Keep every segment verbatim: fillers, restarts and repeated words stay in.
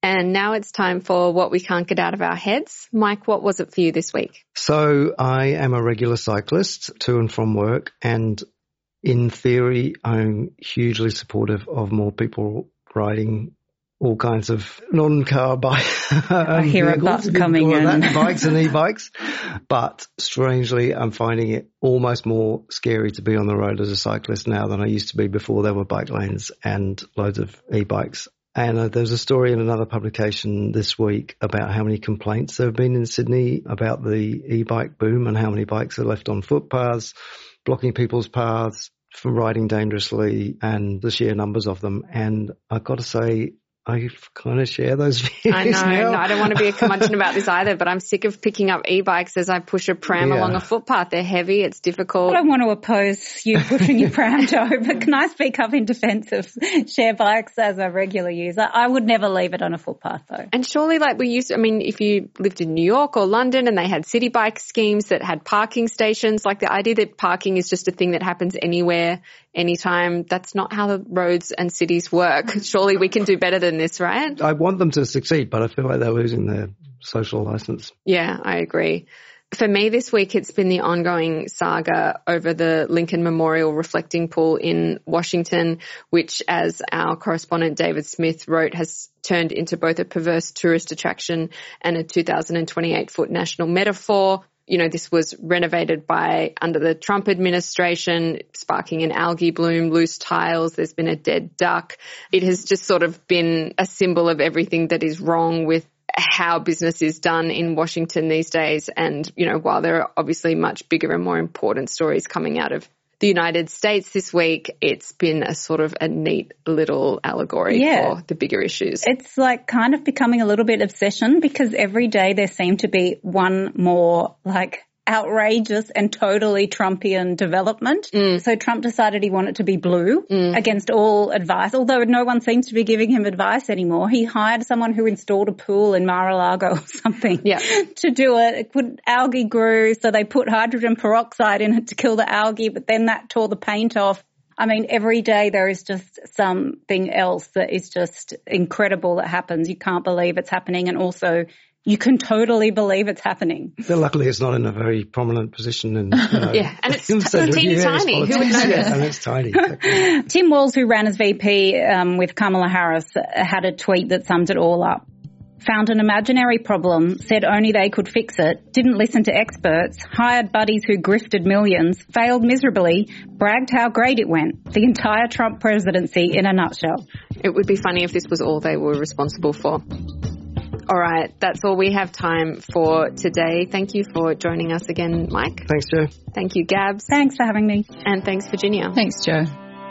And now it's time for what we can't get out of our heads. Mike, what was it for you this week? So I am a regular cyclist to and from work, and in theory, I'm hugely supportive of more people riding all kinds of non-car bikes. I hear a bus coming in. That, bikes and e-bikes. But strangely, I'm finding it almost more scary to be on the road as a cyclist now than I used to be before there were bike lanes and loads of e-bikes. And uh, there's a story in another publication this week about how many complaints there have been in Sydney about the e-bike boom and how many bikes are left on footpaths, blocking people's paths from riding dangerously, and the sheer numbers of them. And I've got to say, I kind of share those views. I know. now. No, I don't want to be a curmudgeon about this either, but I'm sick of picking up e-bikes as I push a pram Yeah. along a footpath. They're heavy. It's difficult. I don't want to oppose you pushing your pram, Joe, but can I speak up in defence of share bikes as a regular user? I would never leave it on a footpath, though. And surely, like we used to, I mean, if you lived in New York or London and they had city bike schemes that had parking stations, like the idea that parking is just a thing that happens anywhere, anytime, that's not how the roads and cities work. Surely we can do better than this, right? I want them to succeed, but I feel like they're losing their social license. Yeah, I agree. For me this week, it's been the ongoing saga over the Lincoln Memorial Reflecting Pool in Washington, which, as our correspondent David Smith wrote, has turned into both a perverse tourist attraction and a two thousand twenty-eight foot national metaphor. You know, this was renovated by under the Trump administration, sparking an algae bloom, loose tiles. There's been a dead duck. It has just sort of been a symbol of everything that is wrong with how business is done in Washington these days. And, you know, while there are obviously much bigger and more important stories coming out of the United States this week, it's been a sort of a neat little allegory Yeah. for the bigger issues. It's like kind of becoming a little bit obsession, because every day there seemed to be one more like outrageous and totally Trumpian development. Mm. So Trump decided he wanted to be blue Mm. against all advice, although no one seems to be giving him advice anymore. He hired someone who installed a pool in Mar-a-Lago or something Yeah. to do it. It could, algae grew, so they put hydrogen peroxide in it to kill the algae, but then that tore the paint off. I mean, every day there is just something else that is just incredible that happens. You can't believe it's happening, and also you can totally believe it's happening. But luckily, it's not in a very prominent position. In, you know, Yeah, and it's in t- sort of teeny U S tiny. Who would politics. notice? Yeah, and it's tiny. Exactly. Tim Walz, who ran as V P um, with Kamala Harris, had a tweet that sums it all up. Found an imaginary problem, said only they could fix it, didn't listen to experts, hired buddies who grifted millions, failed miserably, bragged how great it went. The entire Trump presidency in a nutshell. It would be funny if this was all they were responsible for. All right, that's all we have time for today. Thank you for joining us again, Mike. Thanks, Joe. Thank you, Gabs. Thanks for having me. And thanks, Virginia. Thanks, Joe.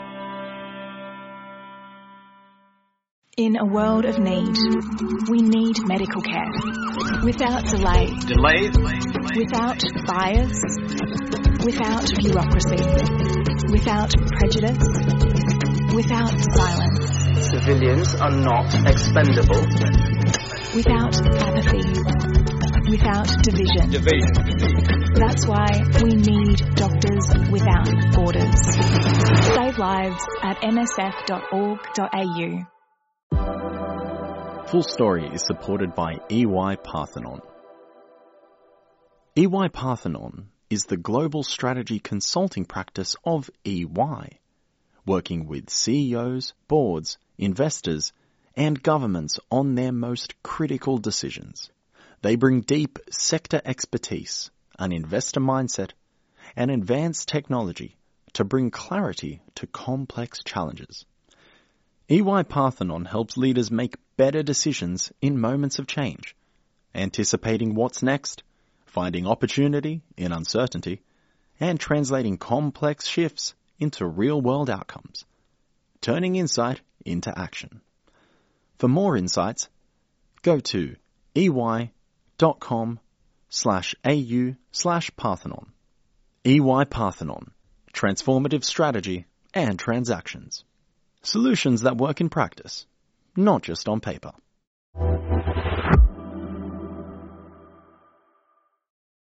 In a world of need, we need medical care. Without delay. Delay. Without bias. Without bureaucracy. Without prejudice. Without silence. Civilians are not expendable. Without apathy. Without division. Division. That's why we need Doctors Without Borders. Save lives at m s f dot org dot a u. Full Story is supported by E Y Parthenon. E Y Parthenon is the global strategy consulting practice of E Y, working with C E Os, boards, investors, and governments on their most critical decisions. They bring deep sector expertise, an investor mindset, and advanced technology to bring clarity to complex challenges. E Y Parthenon helps leaders make better decisions in moments of change, anticipating what's next, finding opportunity in uncertainty, and translating complex shifts into real-world outcomes, turning insight into action. For more insights, go to ey.com slash au slash Parthenon. E Y Parthenon, transformative strategy and transactions. Solutions that work in practice, not just on paper.